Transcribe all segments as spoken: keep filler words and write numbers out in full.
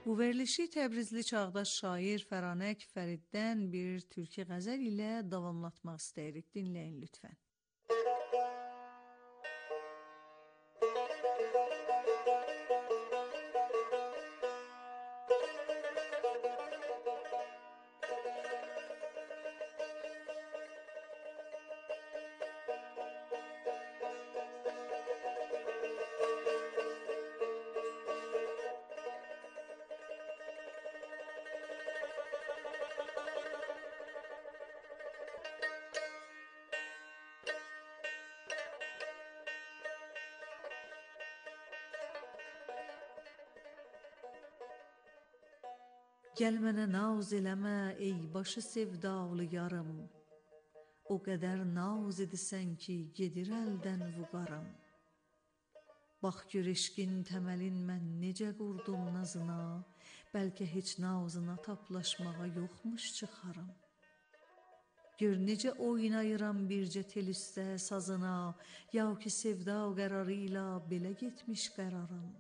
Bu verilişi Təbrizli çağdaş şair Fəranək Fəriddən bir türkü qəzəl ilə davamlatmaq istəyirik. Dinləyin lütfən. Gəl mənə naz eləmə, ey başı sevdalı yarım. O qədər naz edisən ki, gedir əldən vüqarım. Bax gör eşqin təməlin mən necə qurdum nazına, bəlkə heç nazına taplaşmağa yoxmuş çıxarım. Gör necə oynayıram bircə tel üstə sazına, ya ki sevda qərarıyla belə getmiş qərarım.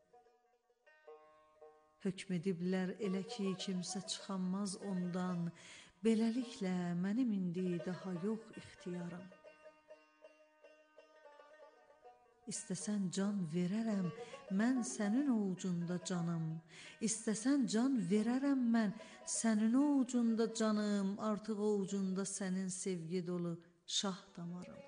Hökm ediblər elə ki, kimsə çıxanmaz ondan, beləliklə mənim indi daha yox ixtiyarım. İstəsən can verərəm, mən sənin ovucunda canım. İstəsən can verərəm mən, sənin ovucunda canım. Artıq ovucunda sənin sevgi dolu şah damarım.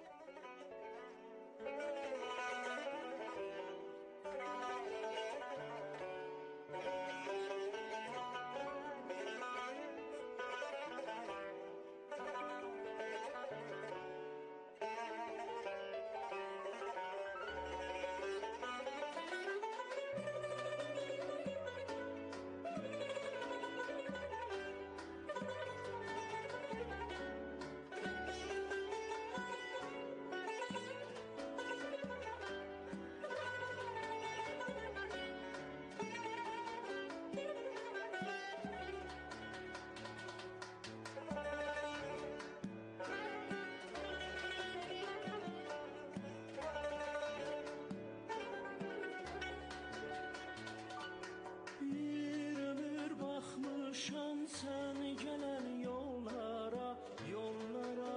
Sen gelen yollara, yollara,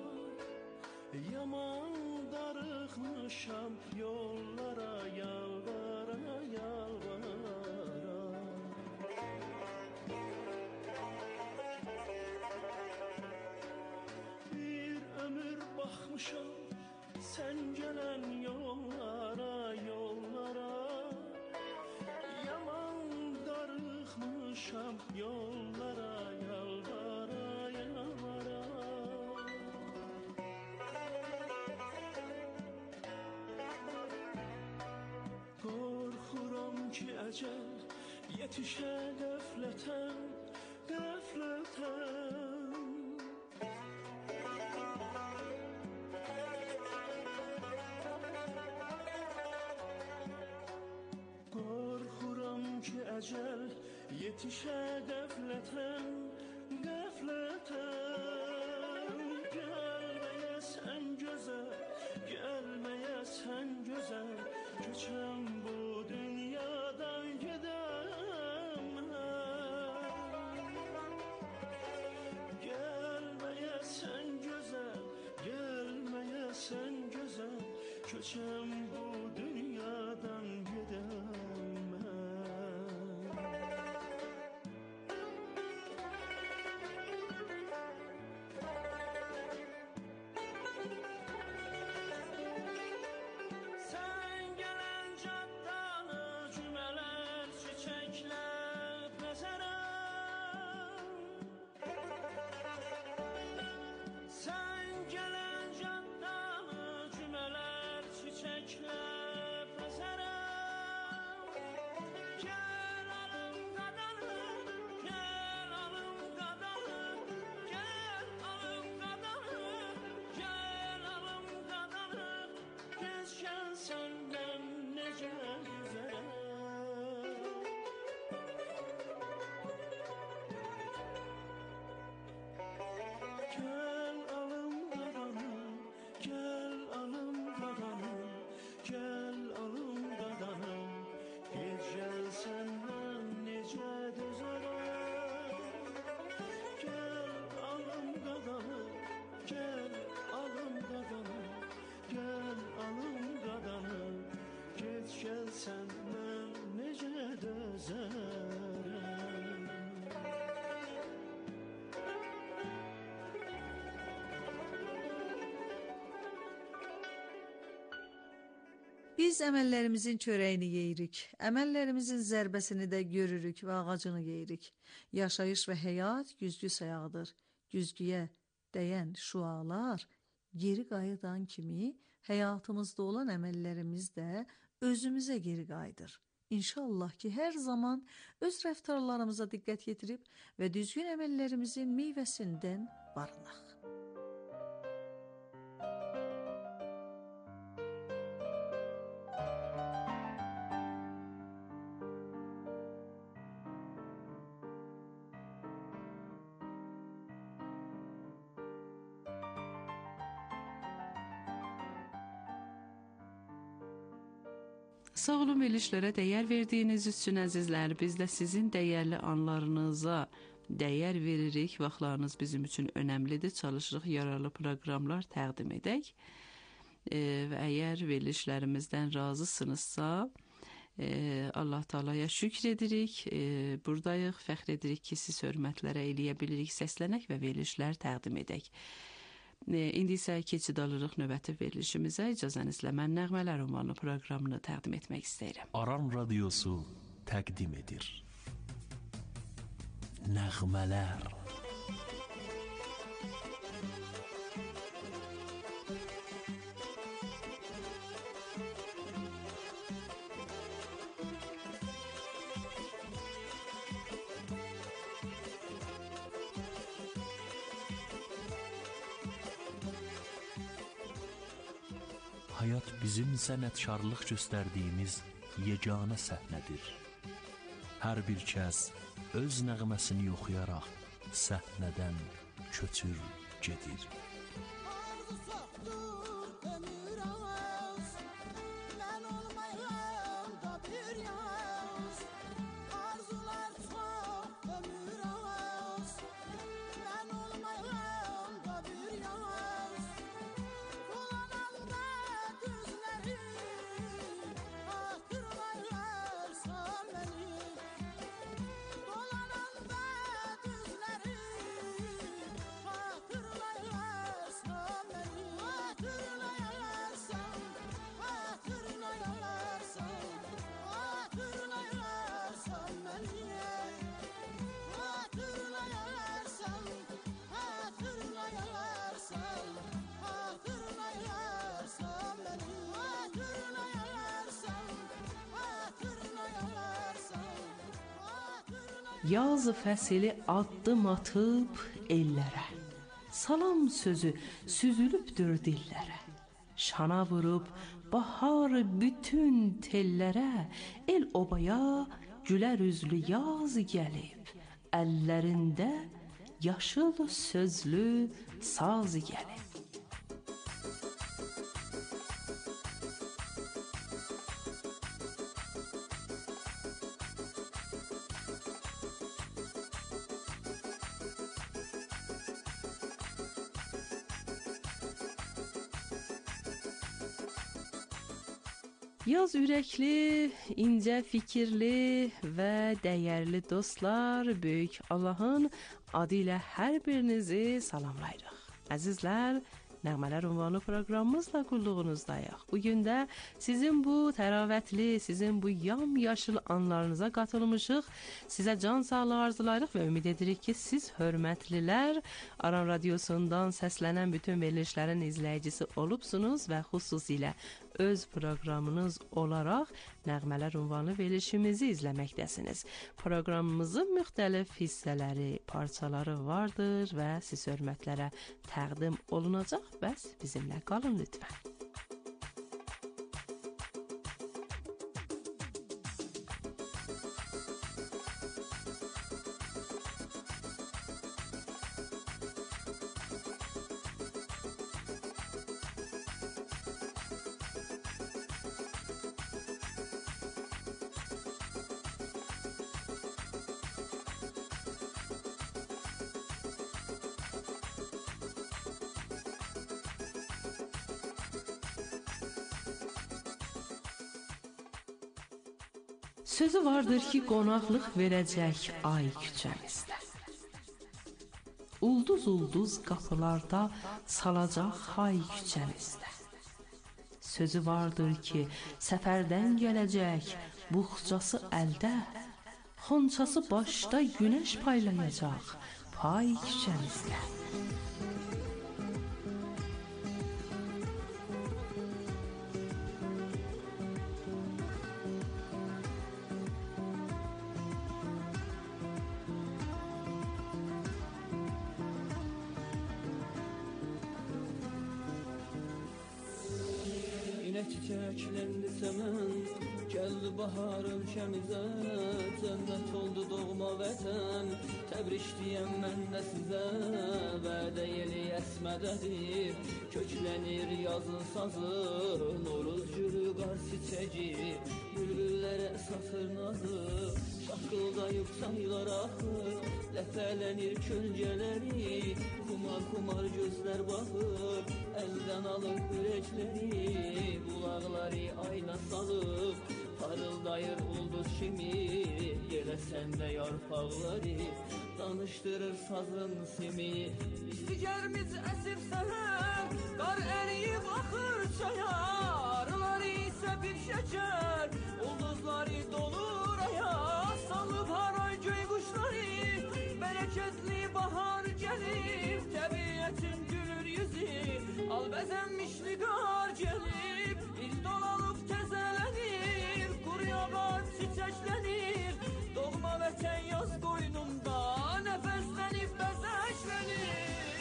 yaman darıxmışam yollara, yalvara, yalvara. Bir ömür baxmışam sen gelen yollara, yollara, yaman darıxmışam yollara, yalvara, yalvara. Qorxuram ki əcəl yetişə qəflətən, qəflətən. Qorxuram ki əcəl yetişə qəflətən, qəflətən. Gəlməyəsən gözəl, gəlməyəsən gözəl, köçəm bu dünyadan gedəm mən. Gəlməyəsən gözəl, gəlməyəsən gözəl, köçəm bu dünyadan gedəm mən. Çiçekler Biz əməllərimizin çörəyini yeyirik, əməllərimizin zərbəsini də görürük və ağacını yeyirik. Yaşayış və həyat güzgü sayağıdır. Güzgüyə dəyən şüalar geri qayıdan kimi həyatımızda olan əməllərimiz də özümüzə geri qayıdır. İnşallah ki, hər zaman öz rəftarlarımıza diqqət yetirib və düzgün əməllərimizin meyvəsindən barınaq. Sağ olun verilişlərə dəyər verdiyiniz üçün əzizlər, biz də sizin dəyərli anlarınıza dəyər veririk. Vaxtlarınız bizim üçün önəmlidir. Çalışırıq yararlı proqramlar təqdim edək. E, və əgər verilişlərimizdən razısınızsa, e, Allah Taalaya şükr edirik. E, buradayıq, fəxr edirik ki, siz hörmətlərə eləyə bilirik, səslənək və verilişlər təqdim edək. İndi isə keçid alırıq növbəti verilişimizə. İcazənizlə mən Nəğmələr ünvanlı proqramını təqdim etmək istəyirəm. Aran Radiosu təqdim edir. Nəğmələr. Hayat bizim sənətkarlıq göstərdiyimiz yeganə səhnədir. Hər bir kəs öz nəğməsini oxuyaraq səhnədən köçür gedir. Yaz fəsili addım atıb ellərə, salam sözü süzülübdür dillərə. Şana vurub bahar bütün tellərə, el obaya gülər üzlü yaz gəlib. Əllərində yaşıl sözlü saz gəlib. Yaz ürəkli, incə fikirli və dəyərli dostlar, böyük Allahın adı ilə hər birinizi salamlayırıq. Əzizlər, Nəğmələr ünvanlı proqramımızla qulluğunuzdayıq. Bugün də sizin bu təravətli, sizin bu yamyaşıl anlarınıza qatılmışıq. Sizə can sağlığı arzulayırıq və ümid edirik ki, siz hörmətlilər Aran Radiosundan səslənən bütün verilişlərin izləyicisi olubsunuz və xüsusilə öz proqramınız olaraq Nəğmələr ünvanlı verilişimizi izləməkdəsiniz. Proqramımızın müxtəlif hissələri, parçaları vardır və siz hörmətlərə təqdim olunacaq. Bəs bizimlə qalın lütfən. Sözü vardır ki, qonaqlıq verəcək ay küçəmizdə. Ulduz ulduz qapılarda salacaq hay küçəmizdə. Sözü vardır ki, səfərdən gələcək, buxçası əldə, xonçası başda günəş paylayacaq, pay kişənizdə. Çiçeklendi semen, geldi bahar ülkemize, cennet oldu doğma vətən, təbrik diyem mən də sizə, vədə yeli əsmədədir, köklənir yazın sazı, Noruz gülü qar çiçəgi, bülbüllərə satır nazı, şaqqıldayıb çaylar axır, ləpələnir kölgələri, kumar kumar gözlər baxır, əldən alır ürəkləri, bulaqları ayna salıb, parıldayır ulduz kimi, yelə səndə yarpaqları, danışdırır sazın simi. İstigerimiz əsib səhər, qar əriyib axır çaya, arıları isə bir şəkər, ulduzları dolur aya, salıb haray göy quşları, bərəkətli bahar gəlib, təbiətin gülür yüzü, al bəzənmiş nigar gəlib, il dolanıb təzələnir, quruyalar çiçəklənir, doğma vətən yaz qoynunda, nəfəslənib bəzəklənir.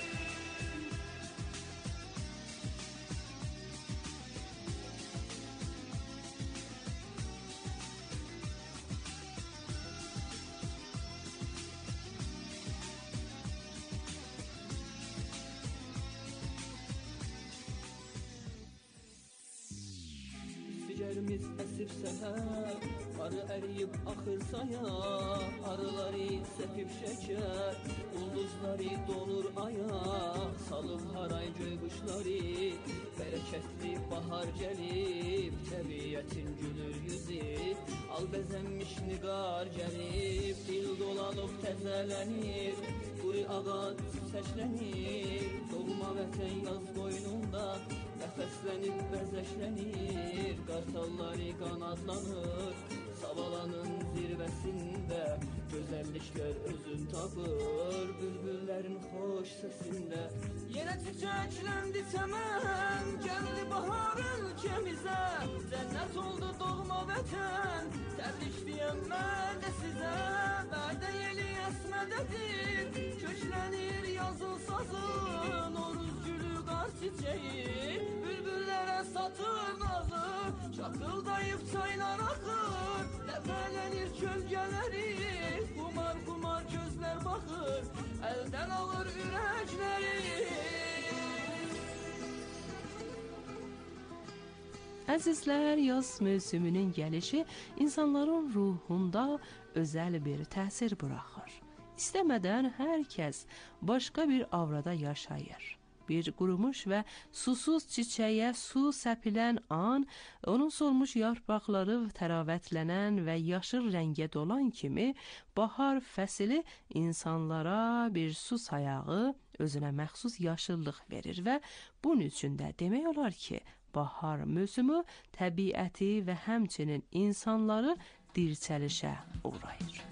Yerimiz əsib səhər, arı əriyib axır saya, arıları səpib şəkər, ulduzları donur aya, salıb haray göy quşları, bərəkətli bahar gəlib, təbiətin gülür yüzü, al bəzənmiş niqar gəlib, dil dolanıb təzələnir, quru ağac çiçəklənir, doğma vətən yaz qoynunda, nəfəslənib bəzəklənir, qartalları qanadlanır, Savalanın zirvəsində, gözəlliklər özün tapır, bülbüllərin xoş səsində. Yenə çiçəkləndi çəmən, gəldi bahar ülkəmizə, cənnət oldu doğma vətən, təbrik deyəm mən də sizə, vədə yeli əsmədədir, köklənir yazın sazı, Noruz gülü qar çiçeği, bülbüllərə satır nazı, şakıldayıb çaylar axır, ləpələnir kölgələri, kumar kumar gözlər baxır, əldən alır ürəkləri. Əzizlər, yaz mövsümünün gəlişi insanların ruhunda özəl bir təsir buraxır. İstəmədən hər kəs başqa bir avrada yaşayır. Bir qurumuş və susuz çiçəyə su səpilən an, onun solmuş yarpaqları təravətlənən və yaşıl rəngə dolan kimi, bahar fəsili insanlara bir su sayağı, özünə məxsus yaşıllıq verir və bunun üçün də demək olar ki, bahar mövsümü təbiəti və həmçinin insanları dirçəlişə uğrayır.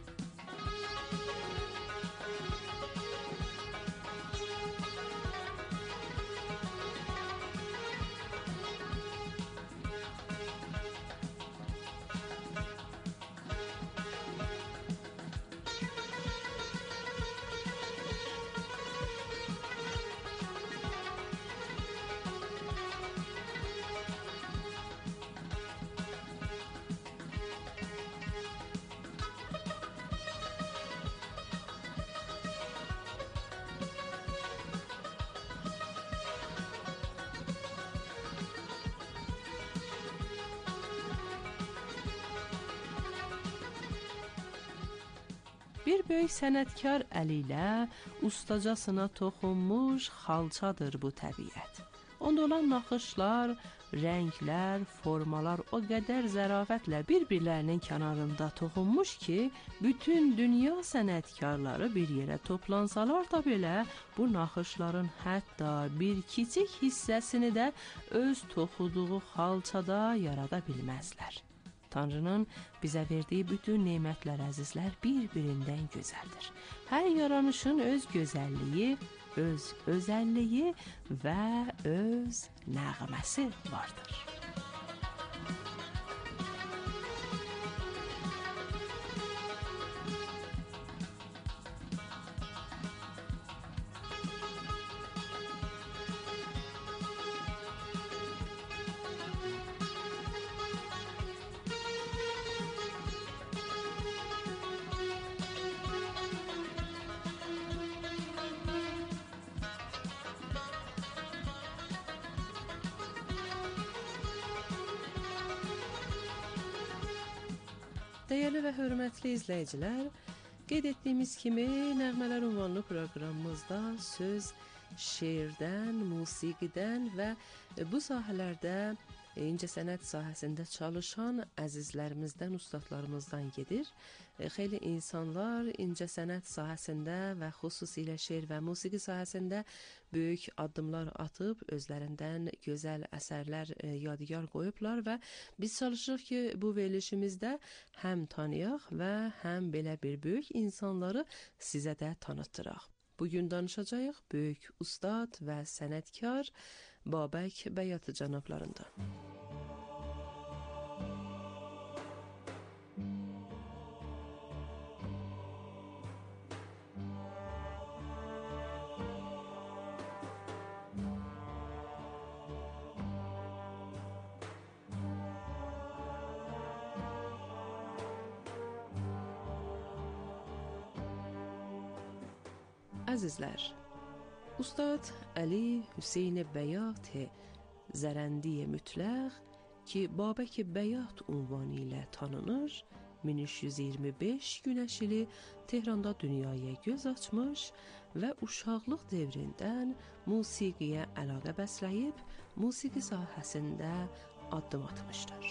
Bir böyük sənətkar əli ilə ustacasına toxunmuş xalçadır bu təbiət. Onda olan naxışlar, rənglər, formalar o qədər zərafətlə bir-birlərinin kənarında toxunmuş ki, bütün dünya sənətkarları bir yerə toplansalar da belə, bu naxışların hətta bir kiçik hissəsini də öz toxuduğu xalçada yarada bilməzlər. Tanrının bizə verdiyi bütün nemətlər, əzizlər, bir-birindən gözəldir. Hər yaranışın öz gözəlliyi, öz özəlliyi və öz nəğməsi vardır. Dəyərli və hörmətli izləyicilər, qeyd etdiyimiz kimi Nəğmələr ünvanlı proqramımızda söz şeirdən, musiqidən və bu sahələrdə incəsənət sahəsində çalışan əzizlərimizdən, ustadlarımızdan gedir. Xeyli insanlar incəsənət sahəsində və xüsusilə şeir və musiqi sahəsində böyük addımlar atıb, özlərindən gözəl əsərlər yadigar qoyublar və biz çalışırıq ki, bu verilişimizdə həm tanıyaq və həm belə bir böyük insanları sizə də tanıtdıraq. Bugün danışacağıq böyük ustad və sənətkar Babək Bəyatı cənablarından. Əzizlər, Ustad Əli Hüseyn Bəyat Zərəndi Mütləq ki, Babək Bəyat ünvanı ilə tanınır, min üç yüz iyirmi beş günəşili Tehranda dünyaya göz açmış və uşaqlıq devrindən musiqiyə əlaqə bəsləyib, musiqi sahəsində addım atmışdır.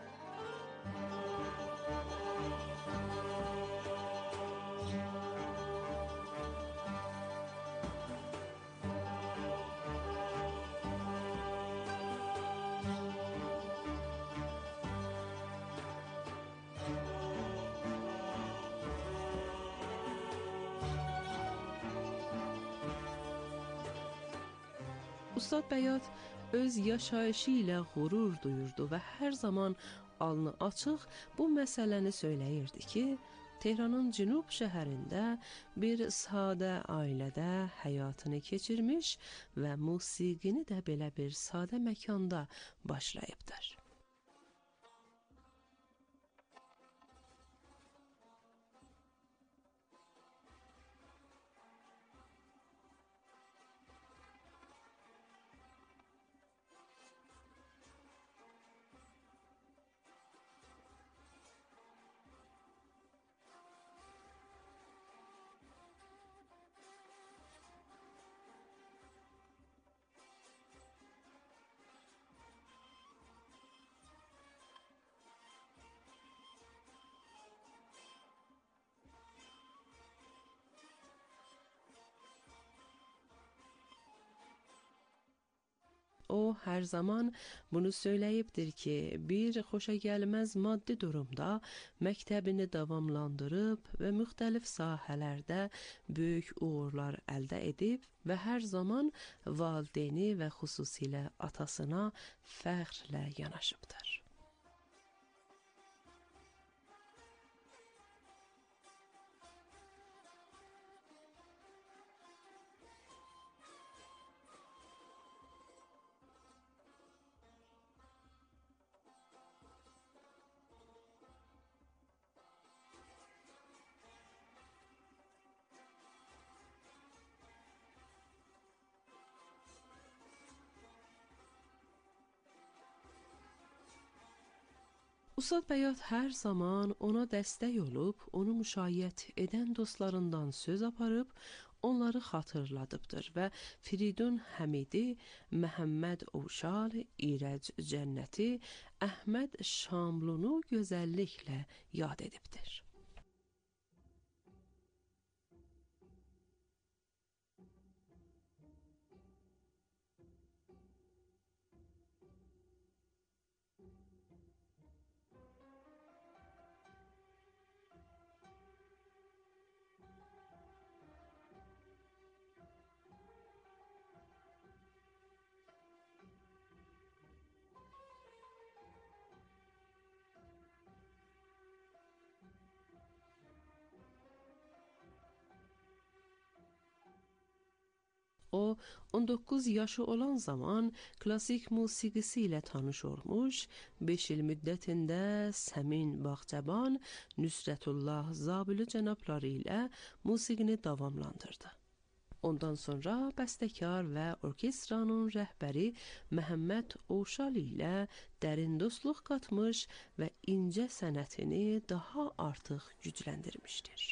Ustad Bəyat öz yaşayışı ilə qürur duyurdu və hər zaman alnı açıq bu məsələni söyləyirdi ki, Tehranın cənub şəhərində bir sadə ailədə həyatını keçirmiş və musiqini də belə bir sadə məkanda başlayıbdır. O hər zaman bunu söyləyibdir ki, bir xoşagəlməz maddi durumda məktəbini davamlandırıb və müxtəlif sahələrdə böyük uğurlar əldə edib və hər zaman valideyni və xüsusilə atasına fəxrlə yanaşıbdır. Ustad Bəyat hər zaman ona dəstək olub, onu müşayiət edən dostlarından söz aparıb, onları xatırladıbdır və Firidun Həmidi, Məhəmməd Ovşal, İrəc Cənnəti, Əhməd Şamlunu gözəlliklə yad edibdir. O, on doqquz yaşı olan zaman klasik musiqisi ilə tanış olmuş, beş il müddətində Səmin Bağçaban, Nüsrətullah Zabili cənabları ilə musiqini davamlandırdı. Ondan sonra bəstəkar və orkestranın rəhbəri Məhəmməd Ovşal ilə dərin dostluq qatmış və incə sənətini daha artıq gücləndirmişdir.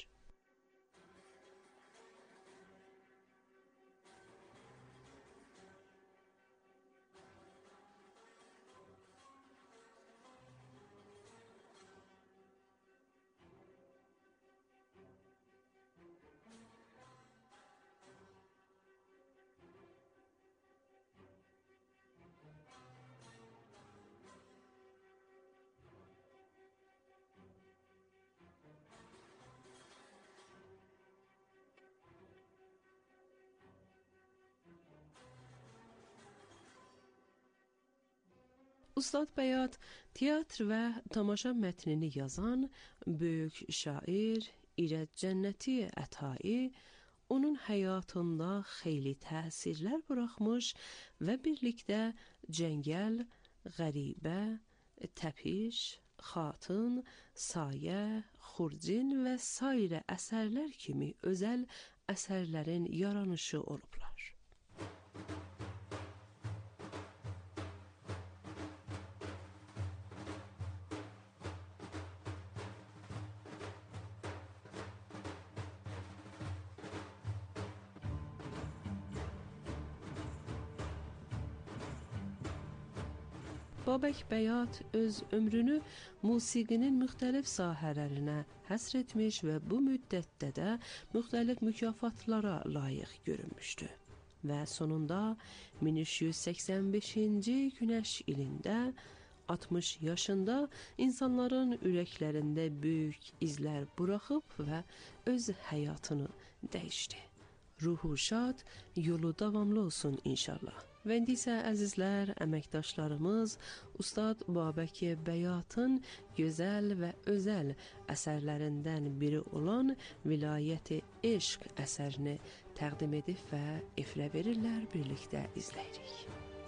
Ustad Bəyat teatr və tamaşa mətnini yazan böyük şair İrəc Cənnəti Ətai onun həyatında xeyli təsirlər buraxmış və birlikdə Cəngəl, Qəribə, Təpiş, Xatın, Sayə, Xurcin və sairə əsərlər kimi özəl əsərlərin yaranışı olublar. Babək Bəyat öz ömrünü musiqinin müxtəlif sahələrinə həsr etmiş və bu müddətdə də müxtəlif mükafatlara layiq görünmüşdü. Və sonunda min üç yüz səksən beşinci günəş ilində altmış yaşında insanların ürəklərində böyük izlər buraxıb və öz həyatını dəyişdi. Ruhu şad, yolu davamlı olsun inşallah. Və indi isə əzizlər, əməkdaşlarımız Ustad Babək Bəyatın gözəl və özəl əsərlərindən biri olan Vilayət-i Eşq əsərini təqdim edib və efirə verirlər, birlikdə izləyirik.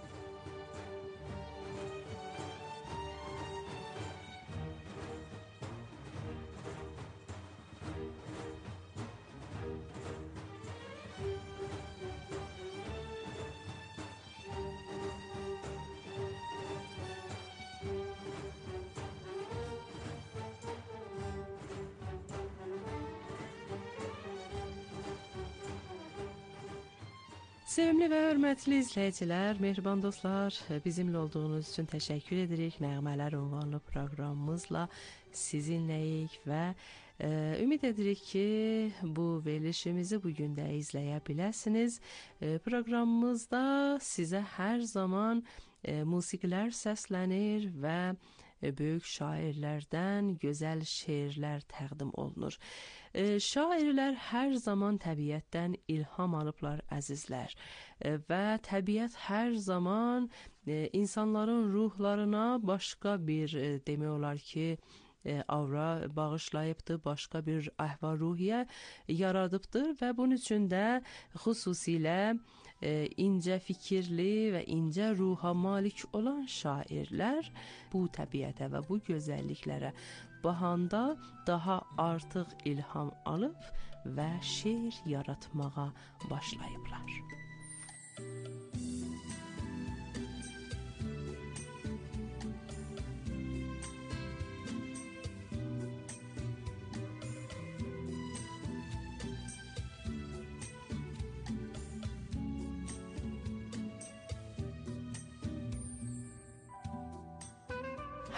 Sevimli və hörmətli izləyicilər, mehriban dostlar, bizimlə olduğunuz üçün təşəkkür edirik. Nəğmələr ünvanlı proqramımızla sizinləyik və e, ümid edirik ki, bu verilişimizi bugün də izləyə biləsiniz. E, proqramımızda sizə hər zaman e, musiqilər səslənir və e, böyük şairlərdən gözəl şeirlər təqdim olunur. E, şairlər hər zaman təbiətdən ilham alıblar əzizlər e, və təbiət hər zaman e, insanların ruhlarına başqa bir e, demək olar ki e, aura bağışlayıbdır, başqa bir əhval-ruhiyyə yaradıbdır və bunun üçün də xüsusilə e, incə fikirli və incə ruha malik olan şairlər bu təbiətə və bu gözəlliklərə baxanda daha artıq ilham alıb və şeir yaratmağa başlayıblar.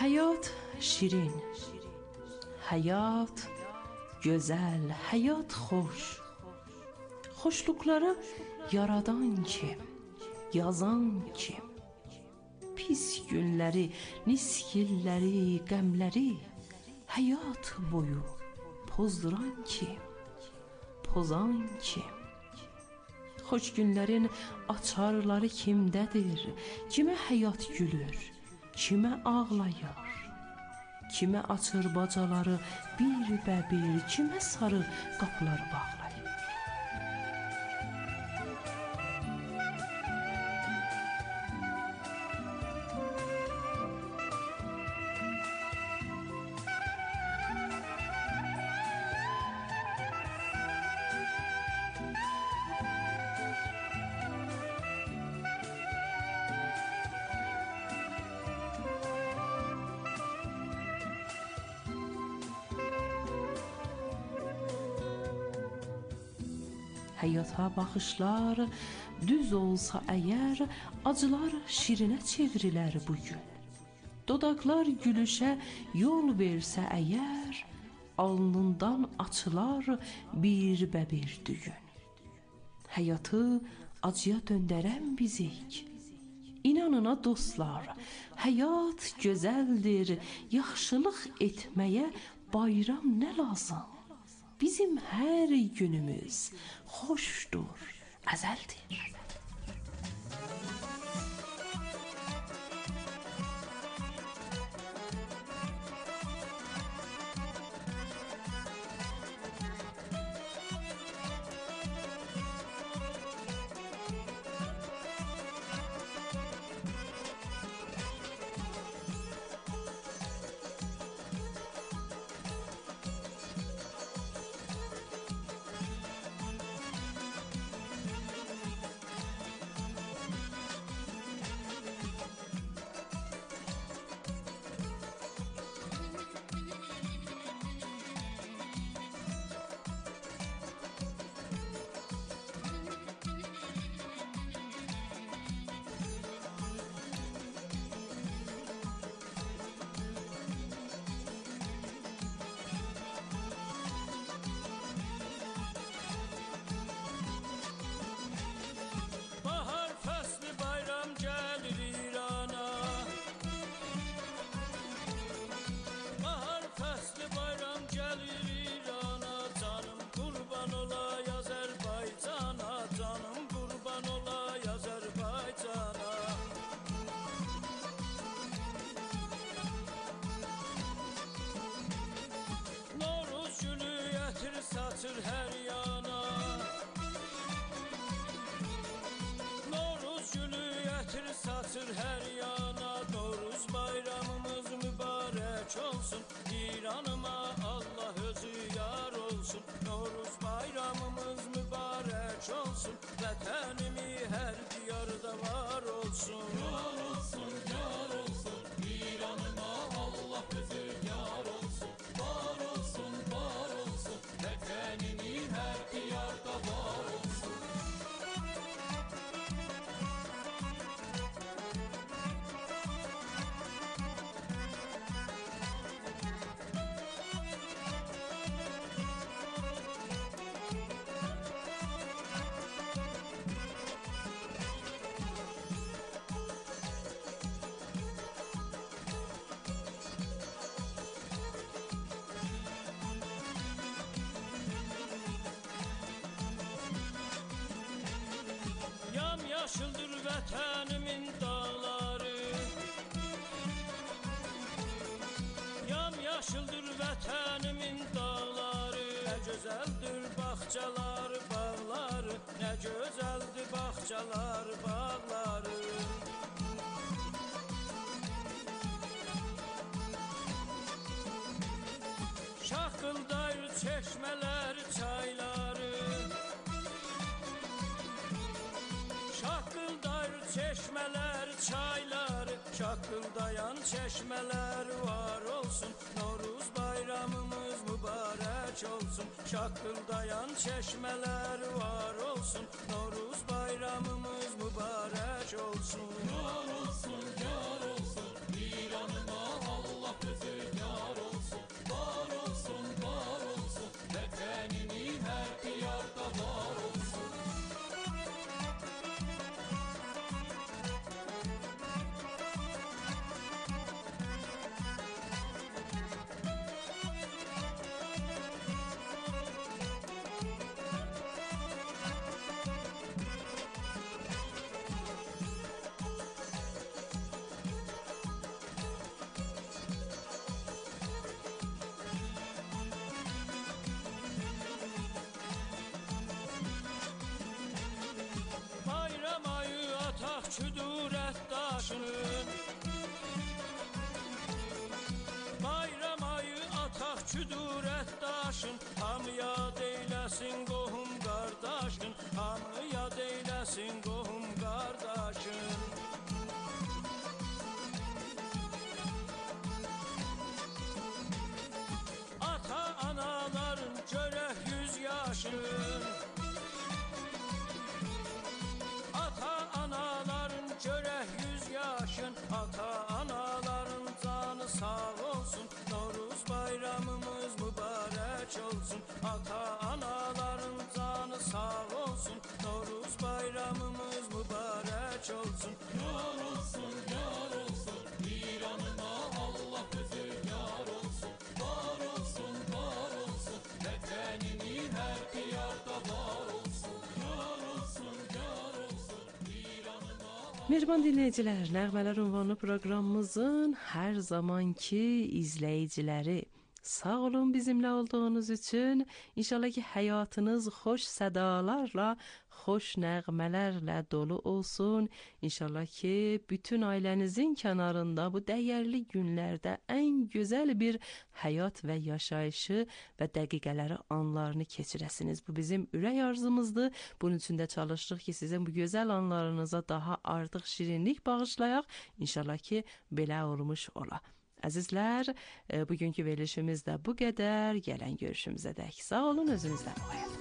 Həyat şirin, həyat gözəl, həyat xoş. Xoşluqları yaradan kim, yazan kim? Pis günləri, niskilləri, qəmləri həyat boyu pozduran kim, pozan kim? Xoş günlərin açarları kimdədir? Kimə həyat gülür, kimə ağlayır? Kimə açır bacaları bir bəbir, kimə sarı qapıları bağlayır? Həyata baxışlar düz olsa əgər, acılar şirinə çevrilər bugün. Dodaqlar gülüşə yol versə əgər, alnından açılar bir bəbir düyün. Həyatı acıya döndərən bizik. İnanına dostlar, həyat gözəldir, yaxşılıq etməyə bayram nə lazım? Bizim hər günümüz xoşdur, əzəldir. Saçır hər yana, Noruz gülü ətir saçır hər yana. Noruz bayramımız mübarək olsun, İranıma Allah özü yar olsun. Noruz bayramımız mübarək olsun, vətənimi hər diyarda var olsun. Yar olsun, yar olsun, İranıma Allah özü yar olsun. Var olsun, var olsun, vətənimi hər diyarda var olsun. Yaşıldır vətənimin dağları, yam yaşıldır vətənimin dağları. Nə gözəldir bağçalar, bağları, nə gözəldir bağçalar, bağları. Şaqqıldayır çeşmələr, çayları, şaqqıldayır çeşmələr, çayları. Şaqqıldayan çeşmələr var olsun, Noruz bayramımız mübarək olsun. Şaqqıldayan çeşmələr var olsun, Noruz bayramımız mübarək olsun. Yar olsun, yar olsun, İranıma Allah küdürət daşının. Bayram ayı ataq küdürət daşın, hamıya deyləsin qohum qardaşın, hamıya deyləsin qohum qardaşın. Ata anaların görək yüz yaşın, ata anaların görək yüz yaşın, ata anaların canı sağ olsun, Novruz bayramımız mübarək olsun. Ata anaların canı sağ olsun, Novruz bayramımız mübarək olsun. Yar olsun, yar olsun, İranıma Allah özü yar olsun. Var olsun, var olsun, vətənimin hər diyarda var olsun. Yar olsun, yar olsun, İranıma. Mehriban dinləyicilər, Nəğmələr ünvanlı proqramımızın hər zamanki izləyiciləri, sağ olun bizimlə olduğunuz üçün. İnşallah ki həyatınız xoş sədalarla, xoş nəğmələrlə dolu olsun. İnşallah ki bütün ailənizin kənarında bu dəyərli günlərdə ən gözəl bir həyat və yaşayışı və dəqiqələri, anlarını keçirəsiniz. Bu bizim ürək arzumuzdur. Bunun üçün də çalışırıq ki sizin bu gözəl anlarınıza daha artıq şirinlik bağışlayaq. İnşallah ki belə olmuş ola. Əzizlər, bugünkü verilişimiz də bu qədər. Gələn görüşümüzə dək sağ olun, özünüzdən qoyun.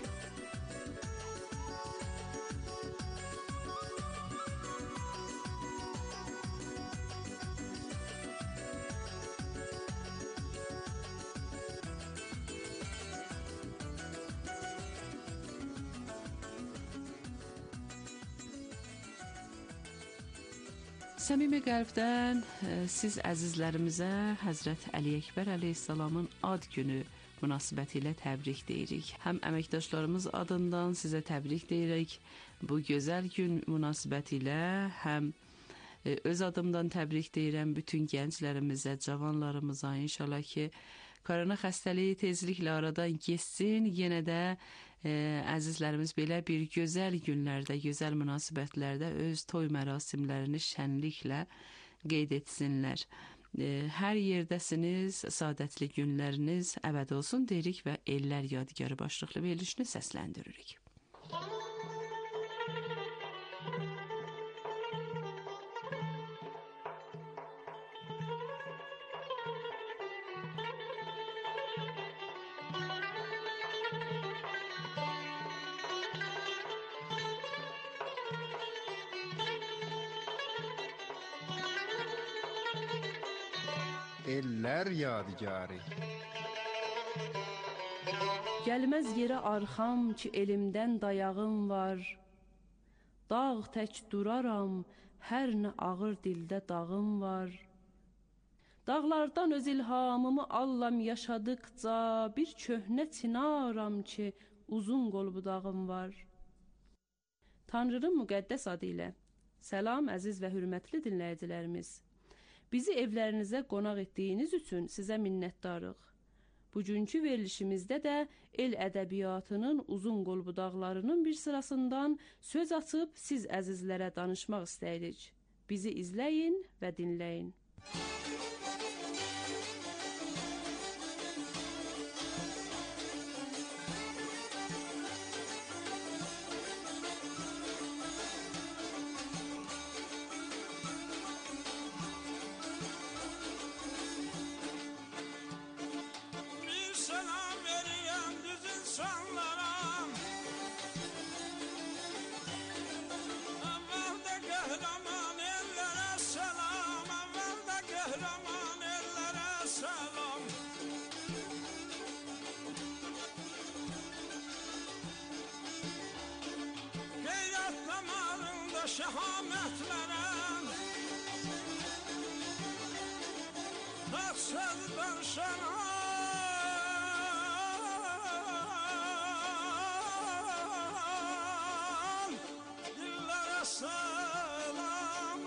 Səmimi qəlbdən siz əzizlərimizə Həzrət Əli Əkbər əleyhissalamın ad günü münasibətilə təbrik deyirik. Həm əməkdaşlarımız adından sizə təbrik deyirik bu gözəl gün münasibətilə, həm öz adımdan təbrik deyirəm bütün gənclərimizə, cavanlarımıza. İnşallah ki korona xəstəliyi tezliklə aradan keçsin. Yenə də e, əzizlərimiz belə bir gözəl günlərdə, gözəl münasibətlərdə öz toy mərasimlərini şənliklə qeyd etsinlər. E, hər yerdəsiniz, saadətli günləriniz əbəd olsun deyirik və Ellər Yadigarı başlıqlı verilişini səsləndiririk. Ellər Yadigarı. Gəlməz yerə arxam ki elimdən dayağım var. Dağ tək duraram, hər nə ağır dildə dağım var. Dağlardan öz ilhamımı allam yaşadıqca, bir köhnə çinaram ki uzun qol budağım var. Tanrının müqəddəs adı ilə salam əziz və hörmətli dinləyicilərimiz. Bizi evlərinizə qonaq etdiyiniz üçün sizə minnətdarıq. Bugünkü verilişimizdə də el ədəbiyyatının uzun qol budaqlarının bir sırasından söz açıb siz əzizlərə danışmaq istəyirik. Bizi izləyin və dinləyin. Şəhamətlərə Naçsız danışan dillərə salam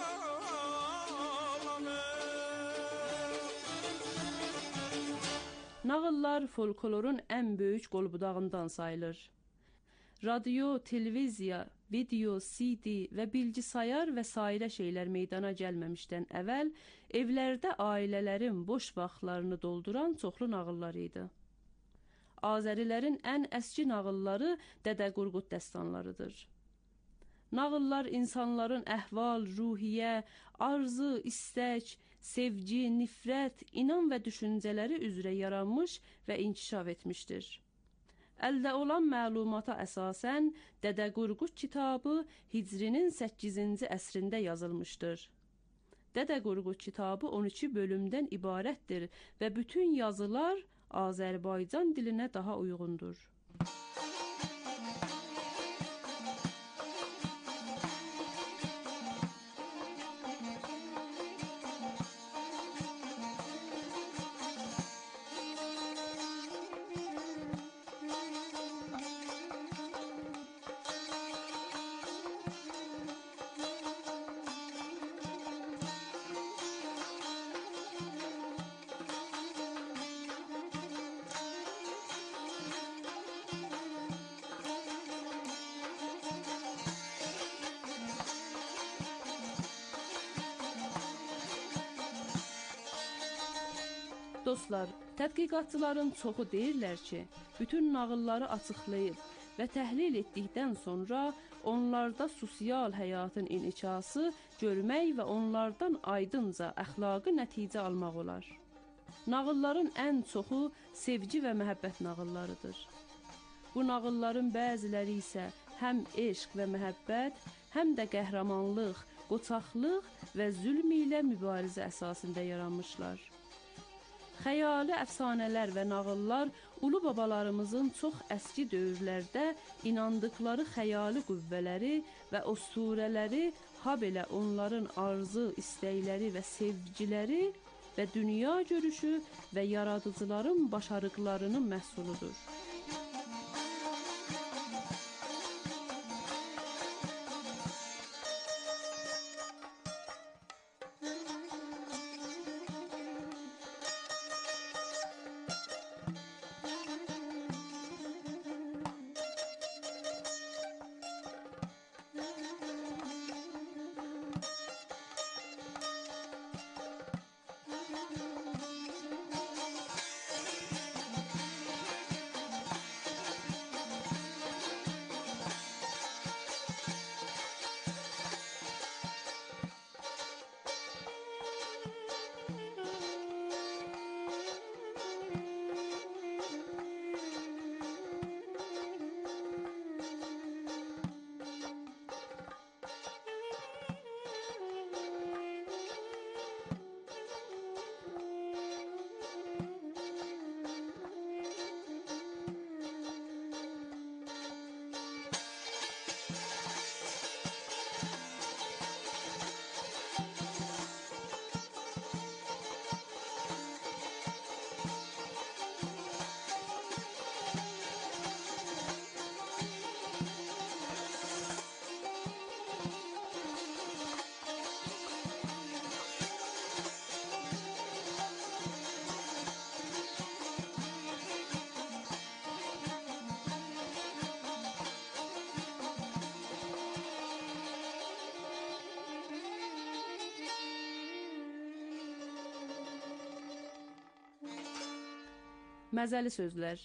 Nağıllar folklorun ən böyük qolbudağından sayılır. Radio, televiziya video, C D və bilgisayar və sairə şeylər meydana gəlməmişdən əvvəl evlərdə ailələrin boş vaxtlarını dolduran çoxlu nağıllar idi. Azərilərin ən əski nağılları Dədə Qorqud dəstanlarıdır. Nağıllar insanların əhval, ruhiyyə, arzu, istək, sevgi, nifrət, inan və düşüncələri üzrə yaranmış və inkişaf etmişdir. Əldə olan məlumata əsasən Dədə Qorqud kitabı Hicrinin səkkizinci əsrində yazılmışdır. Dədə Qorqud kitabı on iki bölümdən ibarətdir və bütün yazılar Azərbaycan dilinə daha uyğundur. Dostlar, tədqiqatçıların çoxu deyirlər ki, bütün nağılları açıqlayıb və təhlil etdikdən sonra onlarda sosial həyatın inkişafı görmək və onlardan aydınca əxlaqi nəticə almaq olar. Nağılların ən çoxu sevgi və məhəbbət nağıllarıdır. Bu nağılların bəziləri isə həm eşq və məhəbbət, həm də qəhrəmanlıq, qoçaqlıq və zülm ilə mübarizə əsasında yaranmışlar. Xəyali əfsanələr və nağıllar ulu babalarımızın çox əski dövrlərdə inandıkları xəyali qüvvələri və usturələri, habelə onların arzu, istəkləri və sevgiləri və dünya görüşü və yaradıcıların başarıqlarının məhsuludur. Məzəli sözlər.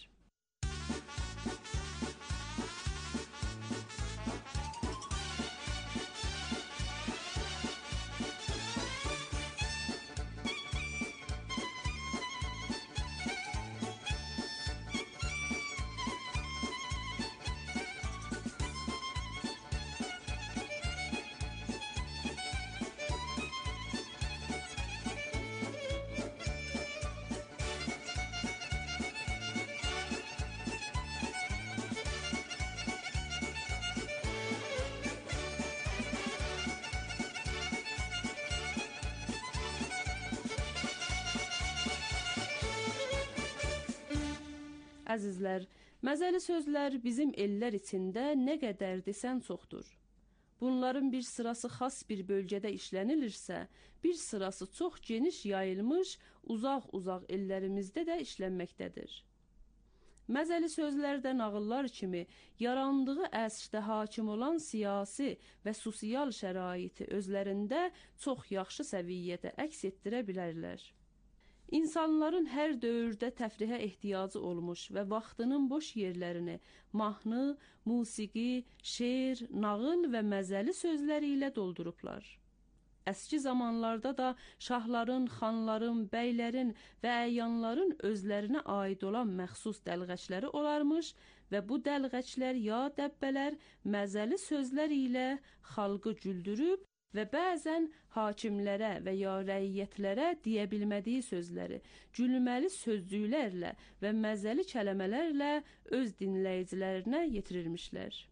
Əzizlər, məzəli sözlər bizim ellər içində nə qədər desən çoxdur. Bunların bir sırası xas bir bölgədə işlənilirsə, bir sırası çox geniş yayılmış, uzaq-uzaq ellərimizdə də işlənməkdədir. Məzəli sözlərdə nağıllar kimi yarandığı əsrdə hakim olan siyasi və sosial şəraiti özlərində çox yaxşı səviyyədə əks etdirə bilərlər. İnsanların hər dövrdə təfrihə ehtiyacı olmuş və vaxtının boş yerlərini mahnı, musiqi, şeir, nağıl və məzəli sözləri ilə doldurublar. Əski zamanlarda da şahların, xanların, bəylərin və əyanların özlərinə aid olan məxsus dəlğəçləri olarmış və bu dəlğəçlər ya dəbbələr məzəli sözlər ilə xalqı güldürüb və bəzən hakimlərə və ya rəiyyətlərə deyə bilmədiyi sözləri gülməli sözcüklərlə və məzəli kəlmələrlə öz dinləyicilərinə yetirirmişlər.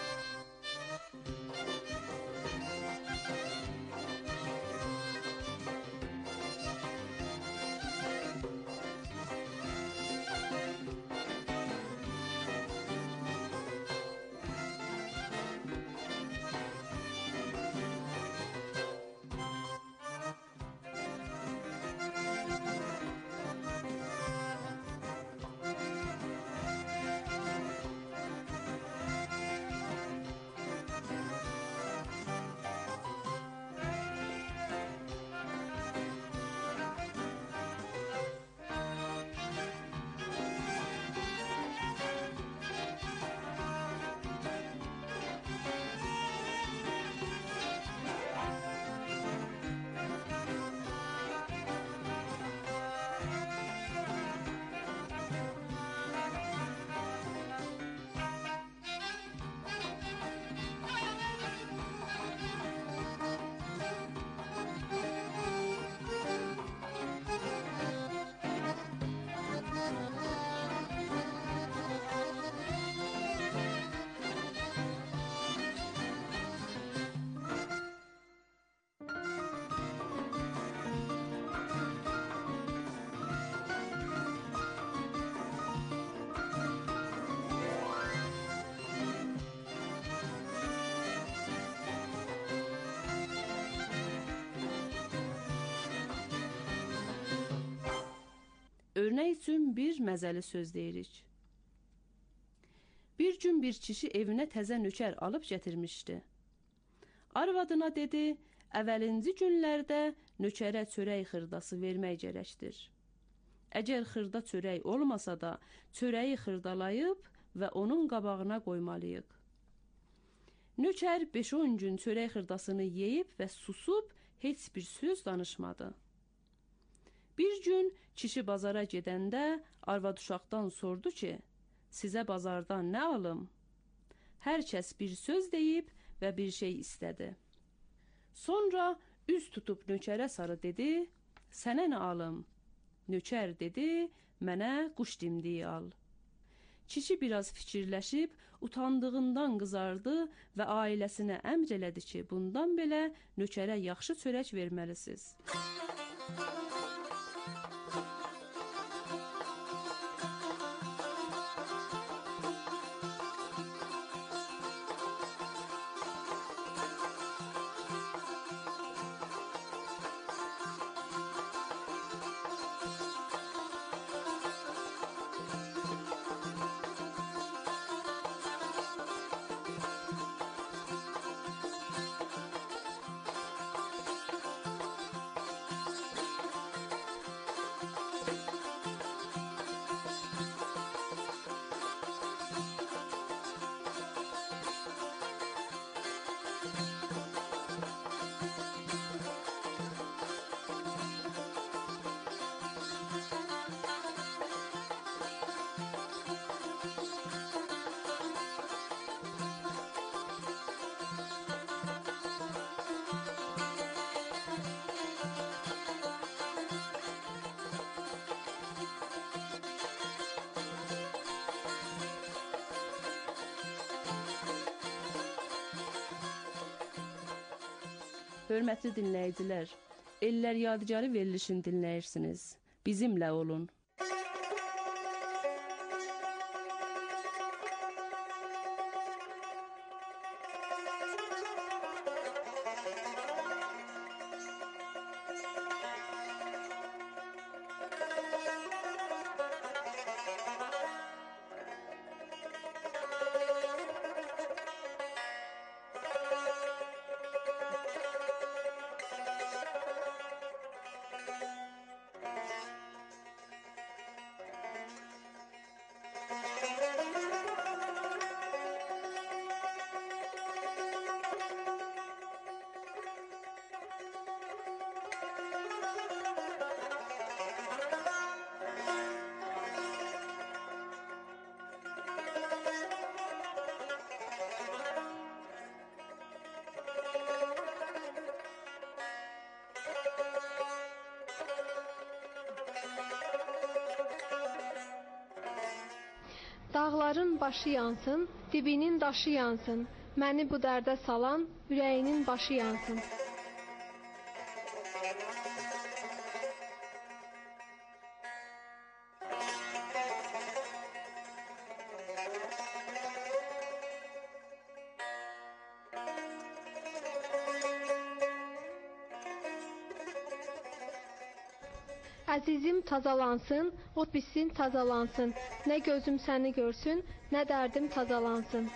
Örnek üçün bir məzəli söz deyirik. Bir gün bir kişi evinə təzə nökər alıb gətirmişdi. Arvadına dedi, əvvəlinci günlərdə nökərə çörək xırdası vermək gərəkdir. Əgər xırda çörək olmasa da, çörəyi xırdalayıb və onun qabağına qoymalıyıq. Nökər beş on gün çörək xırdasını yeyib və susub heç bir söz danışmadı. Bir gün kişi bazara gedəndə arvad uşaqdan sordu ki, sizə bazardan nə alım? Hər kəs bir söz deyib və bir şey istədi. Sonra üz tutub nökərə sarı dedi, sənə nə alım? Nökər dedi, mənə quş dimdiyi al. Kişi biraz fikirləşib, utandığından qızardı və ailəsinə əmr elədi ki, bundan belə nökərə yaxşı çörək verməlisiniz. Hörmətli dinləyicilər, Ellər Yadigarı verilişini dinləyirsiniz. Bizimlə olun. Dağların başı yansın, dibinin daşı yansın. Məni bu dərdə salan ürəyinin başı yansın. Əzizim tazalansın, o bitsin tazalansın. Nə gözüm səni görsün, nə dərdim tazalansın.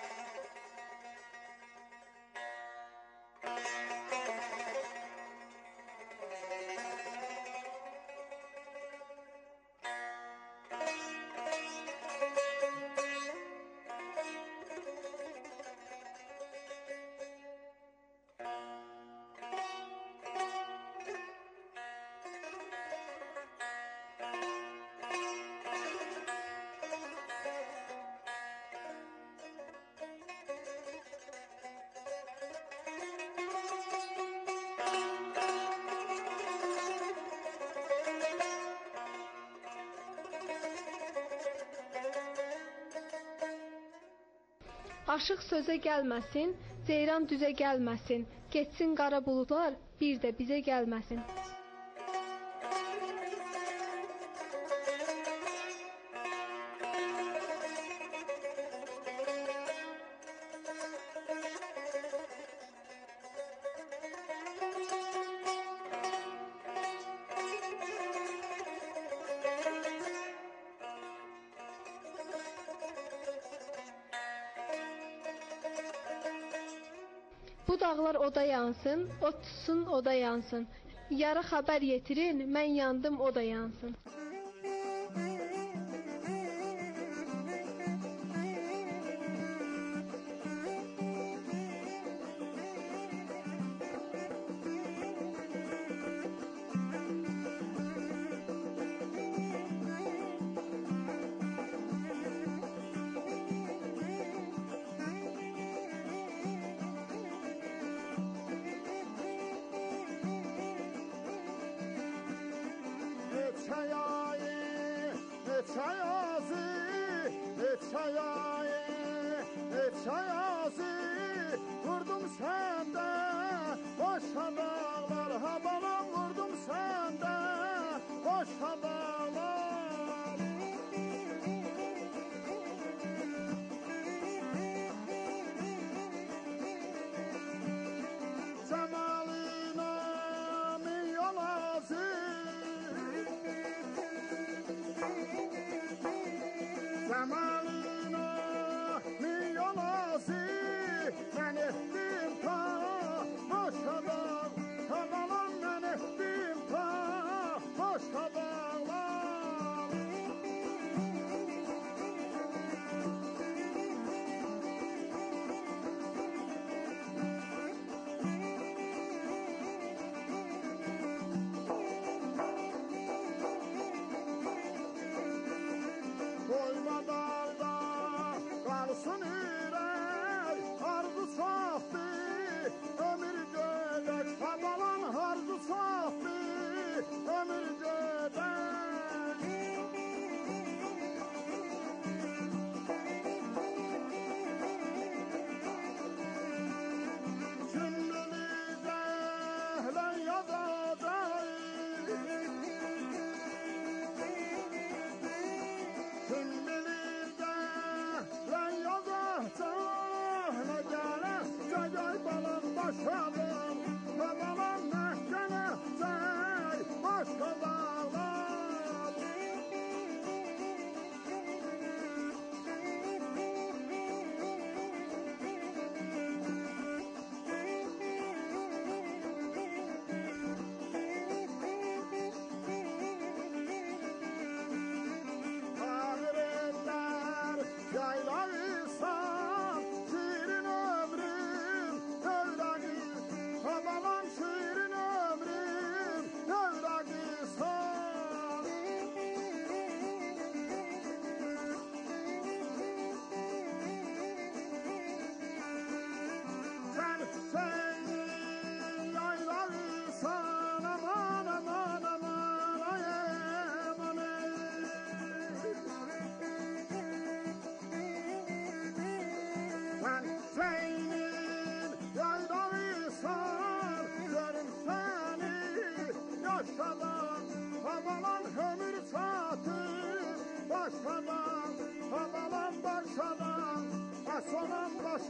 Aşıq sözə gəlməsin, ceyran düzə gəlməsin. Getsin qara buludlar, bir də bizə gəlməsin. Bu dağlar oda yansın, o tutsun oda yansın. Yarı xəbər yetirin, mən yandım o da yansın. Vurdum səndə, boşa dağlar, ha balam vurdum səndə, boşa dağlar. Cəmalına milyon azır, Cəmalına milyon azır.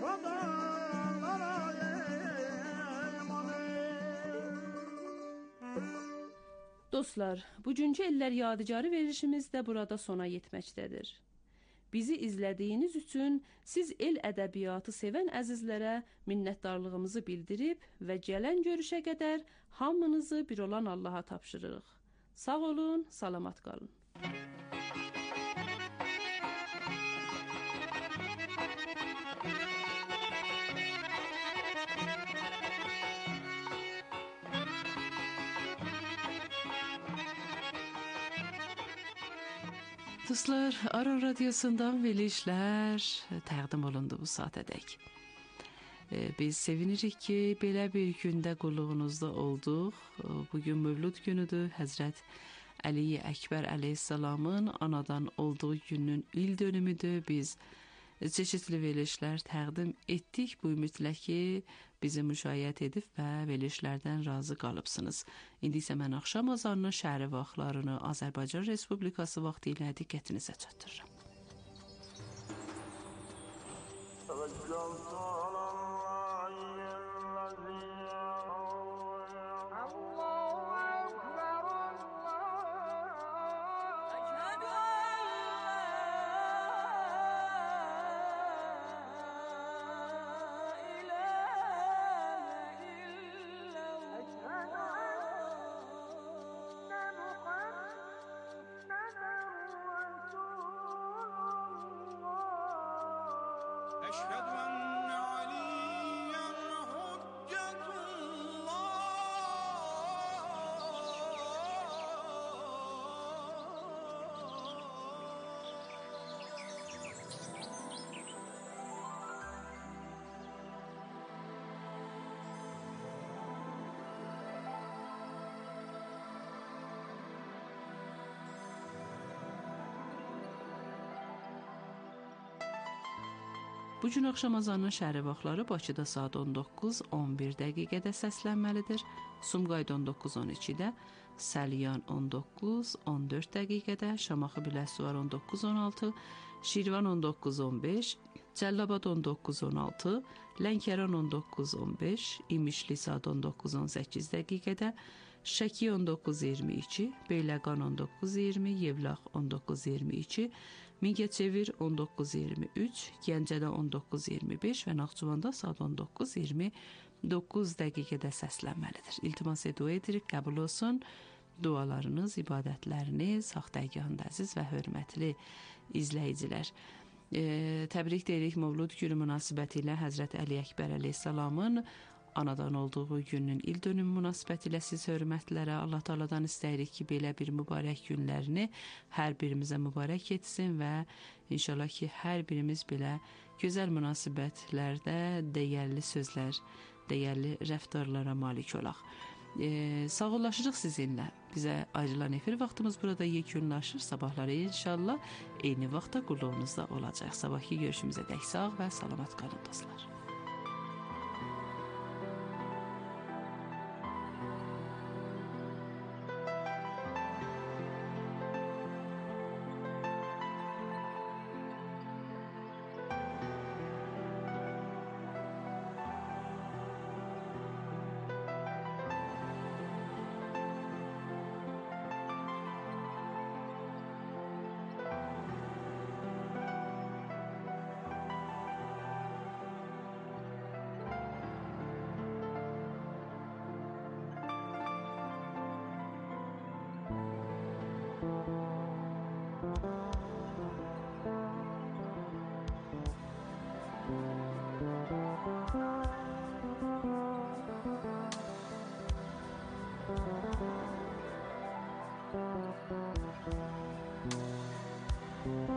dağlara emanı. Dostlar, bugünkü Ellər Yadigarı verilişimiz də burada sona yetməkdədir. Bizi izlədiyiniz üçün siz el ədəbiyyatı sevən əzizlərə minnətdarlığımızı bildirib və gələn görüşə qədər hamınızı bir olan Allaha tapşırırıq. Sağ olun, salamat qalın. Dostlar, Aran Radyosu'ndan verilişlər təqdim olundu bu saatədək. Biz sevinirik ki, belə bir gündə qulluğunuzda olduq. Bugün Mövlud günüdür. Həzrət Əli Əkbər əleyhissalamın anadan olduğu günün il dönümüdür. Biz çeşitli verilişlər təqdim etdik. Bu ümidlə ki, bizi müşayiət edib və verilişlərdən razı qalıbsınız. İndi isə mən axşam azanının şəhəri vaxtlarını Azərbaycan Respublikası vaxtı ilə diqqətinizə çatdırıram. أشهد أن عليا حجة Bu gün axşam azanının şəhəri vaxtları Bakıda saat on doqquz on bir dəqiqədə səslənməlidir. Sumqayıt on doqquz on ikidə, Səlyan on doqquz on dörd dəqiqədə, Şamaxı Biləsuvar on doqquz on altı, Şirvan on doqquz on beş, Cəllabad on doqquz on altı, Lənkəran on doqquz on beş, İmişli saat on doqquz on səkkiz dəqiqədə, Şəki on doqquz iyirmi iki, Beyləqan on doqquz iyirmi, Yevlax on doqquz iyirmi iki, Mingəçevir on doqquz iyirmi üç, Gəncədə on doqquz iyirmi beş və Naxçıvanda saat on doqquz iyirmi doqquz dəqiqədə səslənməlidir. İltimas dua edirik, qəbul olsun. Dualarınız, ibadətləriniz, haqq dərgahında əziz və hörmətli izləyicilər. E, təbrik deyirik Mövlud günü münasibəti ilə Həzrət Əli Əkbər əleyhissalamın anadan olduğu günün il dönümü münasibəti ilə siz hörmətlərə Allah Taala'dan istəyirik ki, belə bir mübarək günlərini hər birimizə mübarək etsin və inşallah ki, hər birimiz belə gözəl münasibətlərdə dəyərli sözlər, dəyərli rəftarlara malik olaq. Ee, sağollaşırıq sizinlə. Bizə ayrılan efir vaxtımız burada yekunlaşır. Sabahları inşallah eyni vaxtda qulluğunuzda olacaq. Sabahki görüşümüzə dək sağ və salamat qalın dostlar. Thank you.